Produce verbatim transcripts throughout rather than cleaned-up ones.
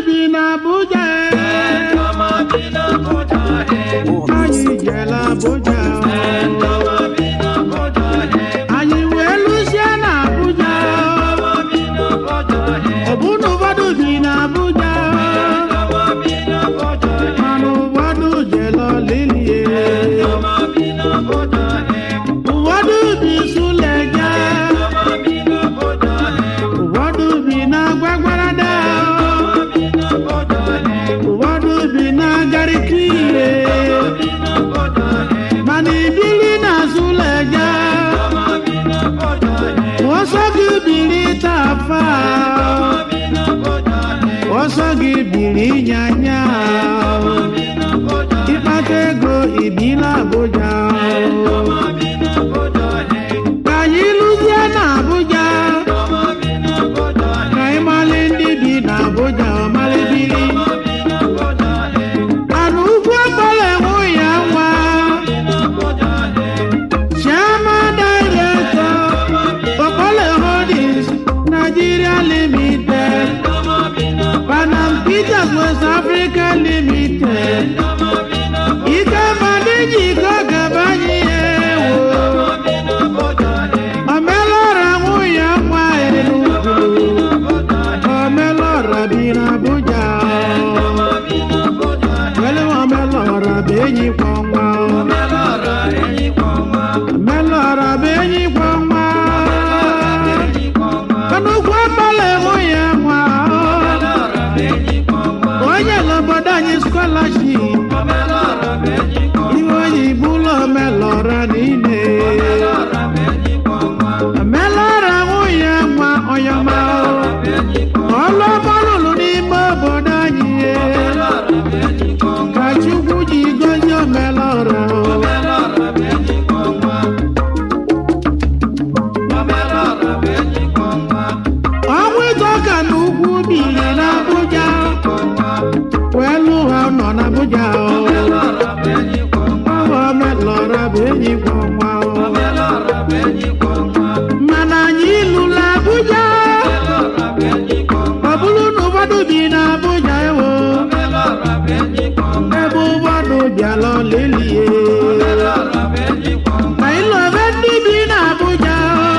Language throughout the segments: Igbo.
bi na Abuja Ndoma bi na Abuja anyị jela Abuja Ndoma bi na Abuja anyị wee lụsie na Abuja Ndoma bi na Abuja ọ bụ na ụfọdụ bi na Abuja Ndoma bi na Abuja mana ụfọdụ jela Lilie Ndoma bi na Abuja ụfọdụ bi Suleja Ndoma bi na Abuja ụfọdụ bi na Gwagwarada Ndoma bi na Abuja ụfọdụ bi na Garikire bi na Abuja mana ibili na Suleja Ndoma bi na Abuja ọsọ gị biri Tafa bi na Abuja ọsọ gị biri Nyanya bi na Abuja ịkpata ego ibila Abuja bi na Abuja ka anyị lụzie na Abuja Ndoma bi na Abuja ka anyị mali ndị bi na Abuja ọmalibili bi na Abuja ana ugwu ọkpọla enwe ya nwa Chiama Director Okpole Holdings Nigeria Limited Panam Peters West Africa Limited Ike Madiji Kogabanye ewo Omelora nwunye nwa Enugu Omelora bi na Abuja Wele Omelora bụ enyi kwa nwa Omelora bụ enyi kwa nwa Kanukwu ọkpọla nwunye nwa onye n'obodo anyị scholarship iwe oyibo ụlọ Omelora niile Omelora nwunye nwa ọyọma ọlụ ọmalụlụ n'ime obodo anyị ka Chukwu ji gozie Omelora ọnwụ ịtọ ka n'ugwu biri n'Abuja wee lụ ha nọ n'Abuja ọ bụ Omelora bụ enyi kwa nwa mana anyị lụrụ Abuja ọ bụrụ na ụfọdụ bi n'Abuja ewo ebe ụfọdụ bịala Lilie ma ịlọbe ndị bi n'Abuja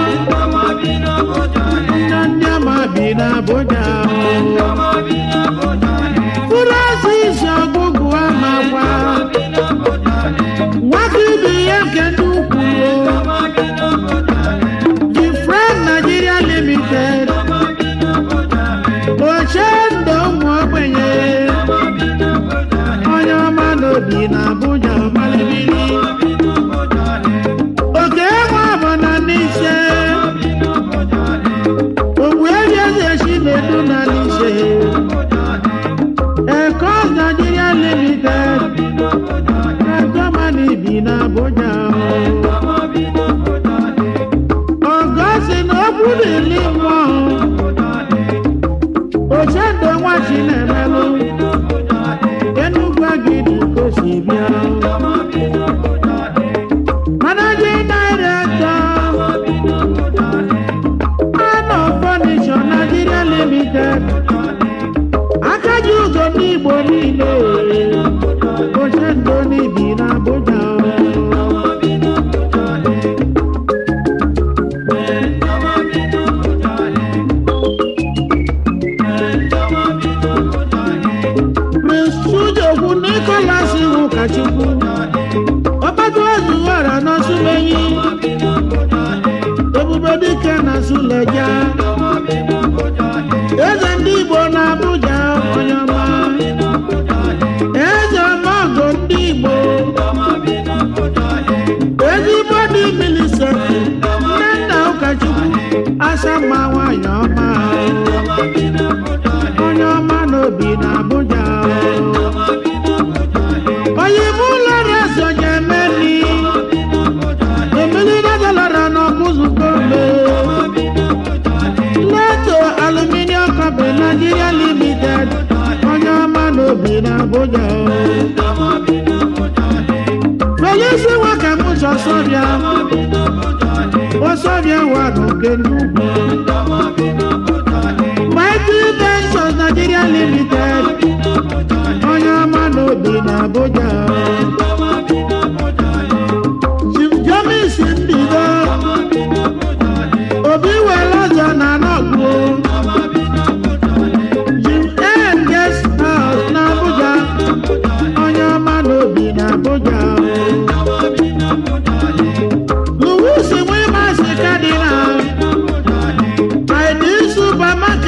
ndị ndị ama bi n'Abuja Francis Ọgụgụ amakwa nwaka ibe ya nke ndị ukwu The Friend Nigeria Limited Ochendo ụmụ ogbenye onye ọma n'obi n'Abuja ọmalibili oke nwa bụ na n'ise ogbu ebi eze Chinedu na n'ise Ecos Nigeria Limited Germany bi n'Abuja Ogosi na okwu dịli mmụọ Ochendo nwa Chinemelu Enugu Agidi kosi bịa Managing Director Ano Furniture Nigeria Limited Akaji ugo n'Igbo niile Ochendo n'ibi n'Abuja Prince Chujokwu Nicholas Ụkachukwu Ọkpatu Ozuwara n'Osumenyi Ebube Dike na Suleja Eze ndị Igbo n'Abuja onye ọma Eze ọmọgọ ndị Igbo ezigbo dị Millicent nne nna Ụkachukwu Asama nwanyị ọma onye ọma n'obi n'Abuja oyibo ụlọ rezo Jemeni Emili Dazalara n'ọkụzụko mbe Leto Aluminium Company Nigeria Limited onye ọma n'obi n'Abuja Felisi Nwakamuso Ọsọbịa Ọsọbịa wa n'oke nnukwu Mighty Ventures Nigeria Limited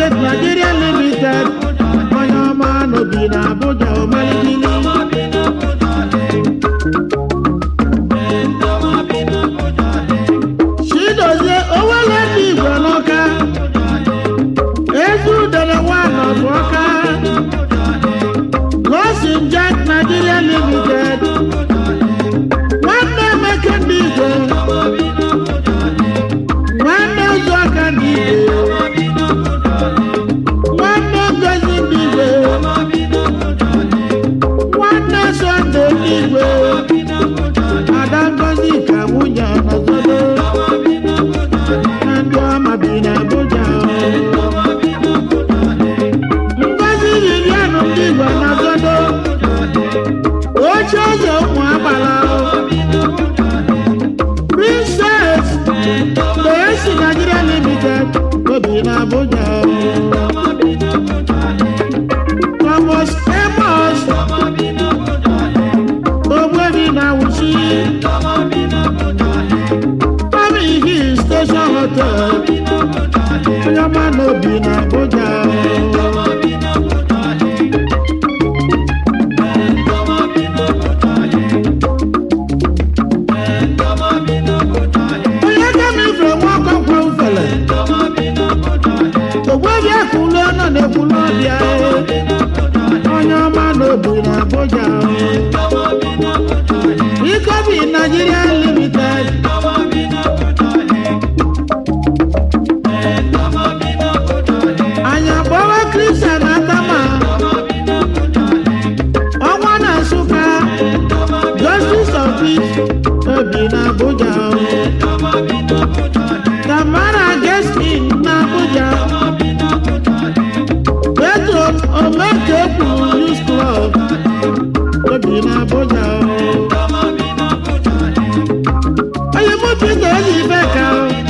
State Nigeria Limited onye ọma n'obi na Abuja omeligili Chidozie Owele ndị Igbo n'Ọka Ezi Udele Nwanọ bụ Ọka Losin Jack Nigeria Limited nwanne Emeka ndị Igbo nwanne Ụzọka ndị Igbo nwanne Ngozi ndị Igbo nwanne Sunday ndị Igbo Ada Ngozi ka nwunye Ọnọzodo na ndị ọma bi n'Abuja Ngozi Lilianụ ndị Igbo Ọnọzodo oche eze ụmụ agbala Princess Toyosi Nigeria Limited obi n'Abuja Thomas Amos Ogbebi na Wuchi Mami Hill Station Hotel onye ọma n'obi n'Abuja onye gamifere nwa ọkọnkwa ufele Ogbebi ekwulu ọnọ na-ekwulu ọbịa onye ọma n'obi n'Abuja Ikobi Nigeria Limited anya gbawa Christian Atama ọnwa na Nsụka Justice of Peace obi n'Abuja Tamara Geskin n'Abuja Petro Omekekwu Youth Club obi n'Abuja onye mụ Peter Ejibeka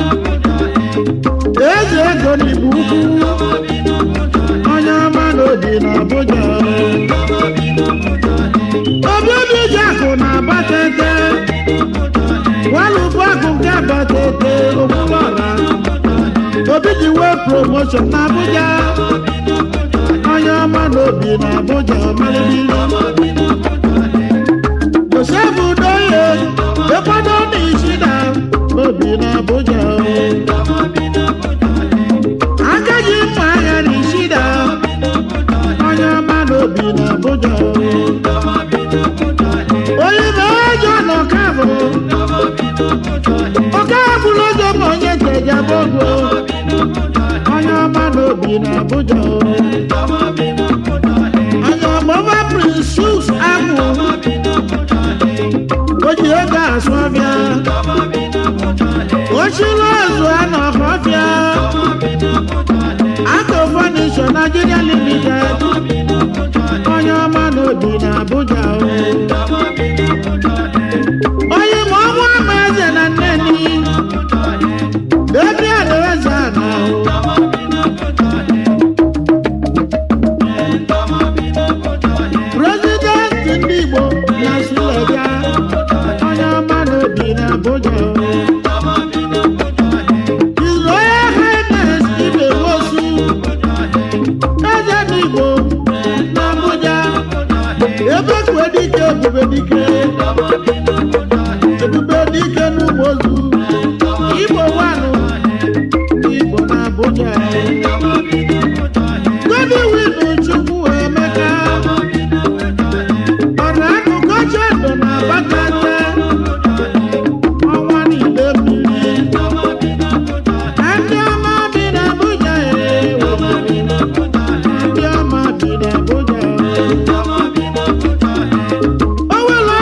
eze ego n'Igbo Ukwu onye ọma n'obi n'Abuja obi obi ji akụ na Abatete walụbụ akụ nke Abatete Okwuluọra obi ji wee promotion n'Abuja onye ọma n'obi n'Abuja omeligili Joseph Udoye ekwado n'Ishida obi n'Abuja agaghị mma ahịa n'Ishida onye ọma n'obi n'Abuja onye na-eje n'Ọkabụ Ọkabụlụ ụzọ ma onye ntejabogo onye ọma n'obi n'Abuja anya ọgbọba Prince Chuks Agwụ o ji ego asụ ọbịa ochiri ọzụ a n'Ọhafịa Akụ Furniture Nigeria Limited onye ọma n'obi n'Abuja onye ma ọmụ ama eze na Nneni Debi Adaeze na President ndị Igbo na Suleja onye ọma n'obi n'Abuja His Royal Highness Ibe Wosu eze ndị Igbo n'Abuja Ebekwe dike Ebube dike Ebube dike n'Ugbozu Igbo wanụ Igbo n'Abuja Godwin Chukwu Emeka ọra akụkọcha ndụ na Abatete ọnwa niile mmiri ndị ọma bi n'Abuja ndị ọma bi n'Abuja Owele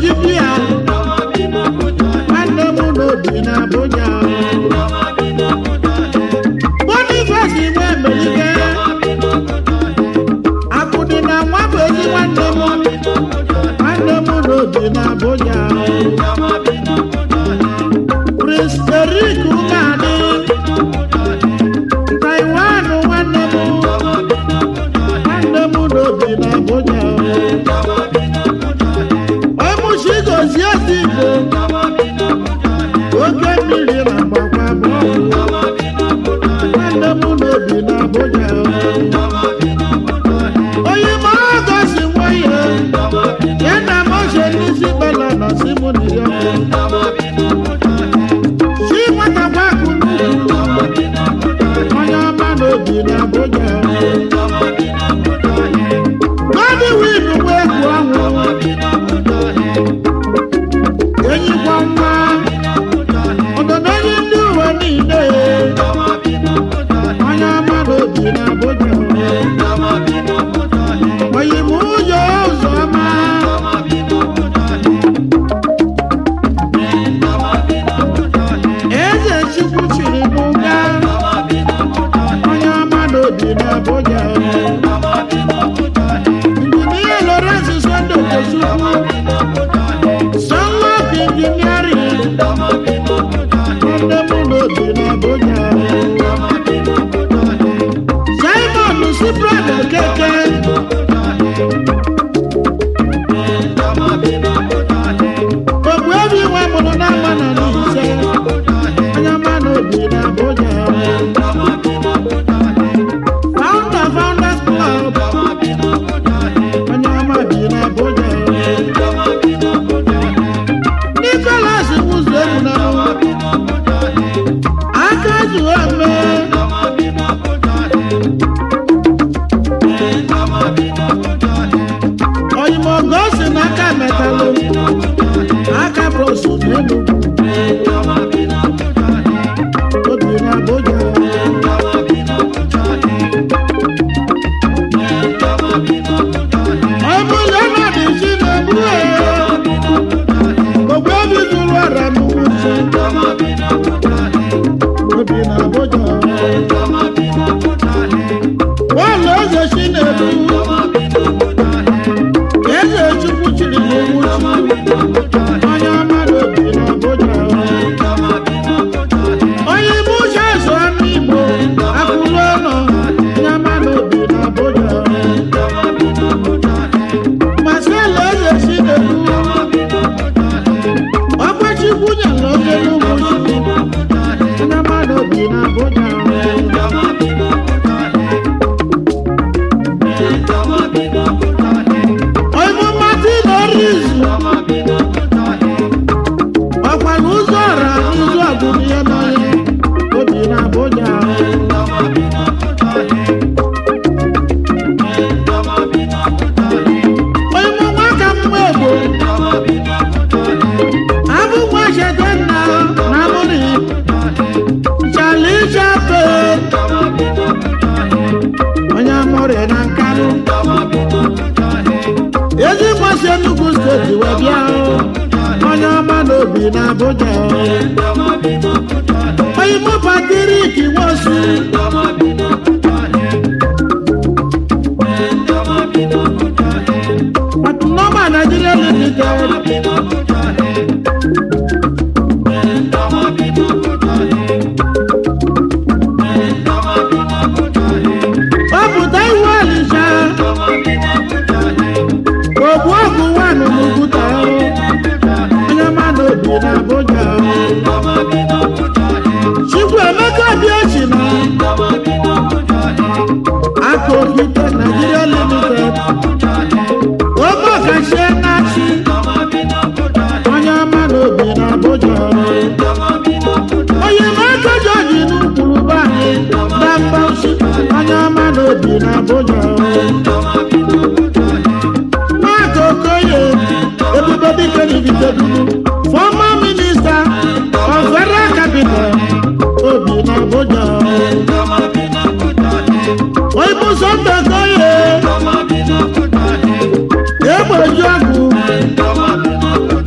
dibịa nwanne m n'obi na Abuja Boniface nwe Emelike akụdị na nwa bụ ezi nwanne m nwanne m n'obi na Abuja Prince Eric Umadi Taiwan nwanne m nwanne m n'obi na Abuja ọmụchi gozie ezi Igbo oke mmiri na mgbakwa bụ nwanne m n'obi na Abuja onye ma ọgọzi nwoye ya na mọche n'isi bela na simoni ya si nwatakwa akụ n'ugwu onye ọma n'obi na Abuja gọdị winu wee gụọ ọnwụ enyikwa nwa ọdọdọnye ndị uwe niile onye ọma n'obi na Abuja oyi m ụjọ ụzọ ọma eze Chukwu chiri m nga onye ọma n'obi na Abuja injinia Lawrence Sunday Okochukwu Sunlock Engineering nwanne m n'obi na Abuja Simon Cyprian Okeke ogbu ebi nwa mụrụ n'ama na n'ise onye ọma n'obi na Abuja Founder Founders Club onye ọma bi na Abuja Nicholas Uzoemuna aka zuo eme oyimogosi n'aka metalụ aka brosu n'Enugu obi na Abuja ọbụla mmadụ isi na-egbu ogbe obi zuru ọra n'ugwu obi na Abuja bọọlụ eze si na-egbu eze Chukwu chiri n'ugwu onye ọma n'obi na Abuja onye ime uche azụ anụ Igbo akụrụ ọnụ onye ọma n'obi na Abuja Marcelo eze si na-egbu ọgbachukwu nyere oge n'ugwu onye ọma n'obi na Abuja ọkwa n'ụzọ ọra n'ụzọ ọgụgụ ihe n'onye obi na Abuja onye nwa ka mma Igbo abụ nwa cheta nna na amụrị chali chape onye amụrị na Nkanụ ezikwasị Enugu steeti wee bịa onye ọma n'obi na Abuja oyimo Patrick Nwosu Autonoma Nigeria Limited ọpụta iwu Ọnịsha ogbu ọgụ nwanụ n'Uguta onye ọma n'obi na Abuja Chukwuemeka Obiachi na Akokite Nigeria Limited oge ọkachie na-achị onye ọma n'obi na Abuja onye maka George n'ụkpụrụ anyị na Mbauchi onye ọma n'obi na Abuja Mark Okoye Ebube Dike Nivitedudu former minister of Federal Capital obi na Abuja Oyibo Sunday Okoye Egbeju Agụ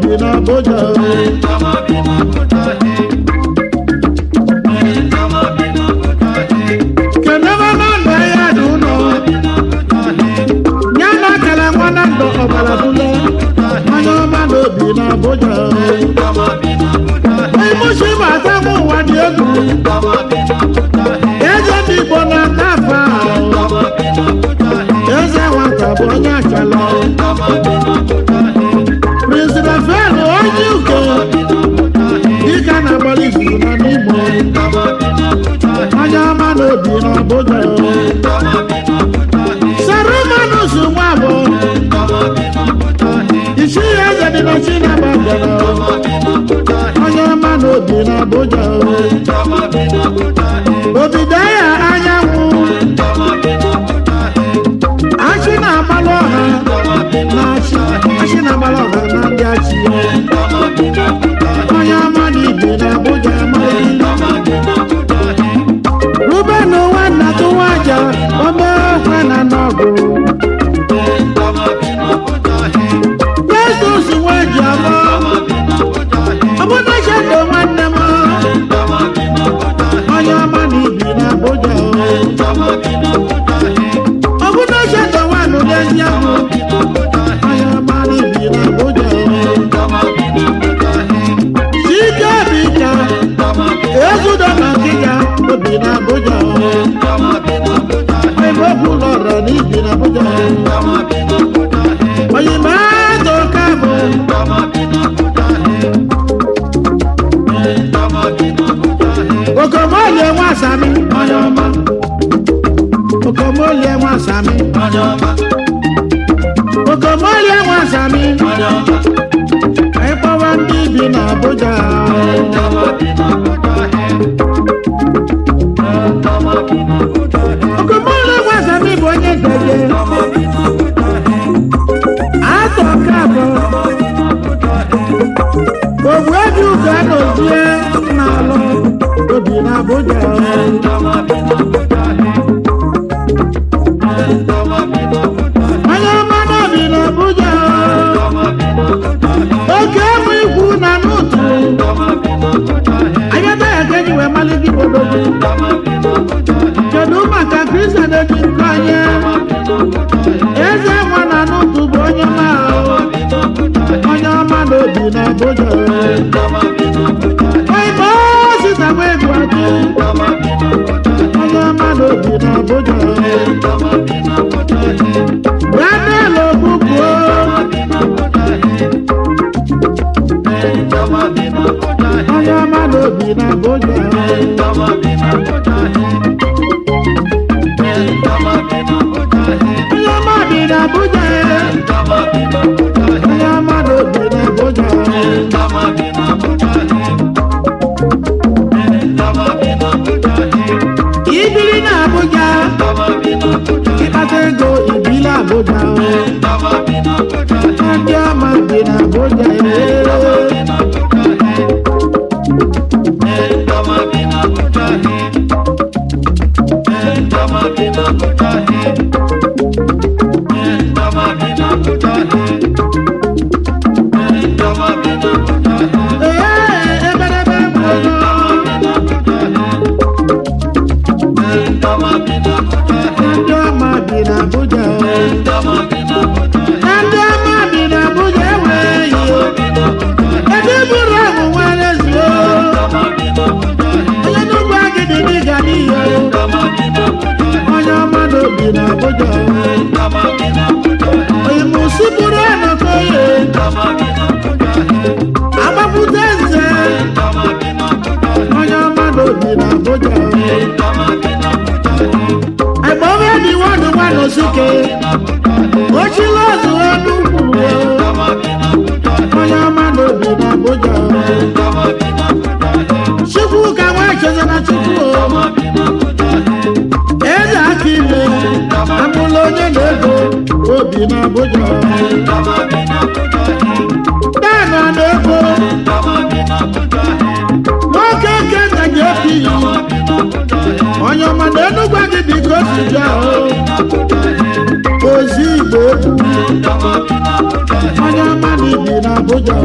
obi na Abuja kenema na ndụ ya dị ụlọ nye na kele nwa na ndụ ọbara bụle onye ọma na obi na Abuja imusi bata m ụwa dị egwu eze ndị Igbo na kafa eze nwata bụ onye achala Prince Raphael onye uke dịka na agbali izuzu na n'Imo onye ọma na obi na Abuja Sarumanus nwa bụ isi ya eze dị na Chinabagana onye ọma na obi na Abuja Obidaya anyanwụ achị na-agbalị ọha na achị achị na-agbalị ọha na ndị achị onye ọma na ibi na Abuja amaghị Ruben nwanna tụwa aja ome okwe na n'ọgụ Festus nweji abụọ ọbụna chedo nwanne m onye ọma na ibi na Abuja ọbụna chedo nwanụ n'ezi ahụ onye ọma na ibi na Abuja Chike Bika ezudo na nkịga obi na Abuja ebe bụ lọrọ na ibi na Abuja oyimado kabụ okomolie nwa Sami onye ọma okomolie nwa Sami onye ọma okomolie nwa Sami ịkpọwa ndị bi na Abuja okomolie nwa Sami bụ onye ndeje atọ kabụ ogbu eji ụka n'ozie n'alụ obi na Abuja onye ọma na obi na Abuja oke emu ikwu na n'ụtụ anyata ya ka eji wee malite obodo kedu maka Kristian eji nke onye eze nwa na n'ụtụ bụ onye ọma onye ọma na obi na Abuja oyibo sita bụ egwu adị onye ọma na obi na Abuja Daniel Ogbugbo onye ọma na obi na Abuja onye ọma bi na Abuja onye ọma na obi na Abuja ibiri na Abuja ịkpata ego ibili Abuja ndị ọma bi na Abuja obi na Abuja dana n'ego nwoke kenda gị efi onye ọma na Enugu gị biko si bịa ozi Igbo egwu onye ọma na ibi na n'Abuja.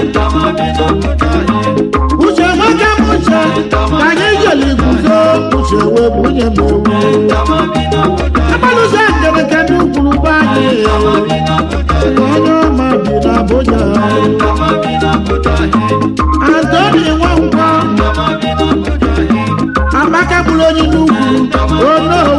Uche nwoke m uche ka anyị jeli guzo uche wee bunye m ewu. Amalụzie ngere ka ndị ukwuru be anyị onye ọma bi n'Abuja. Antoni Nwankwo Amaka bụrụ onye n'ugwu ono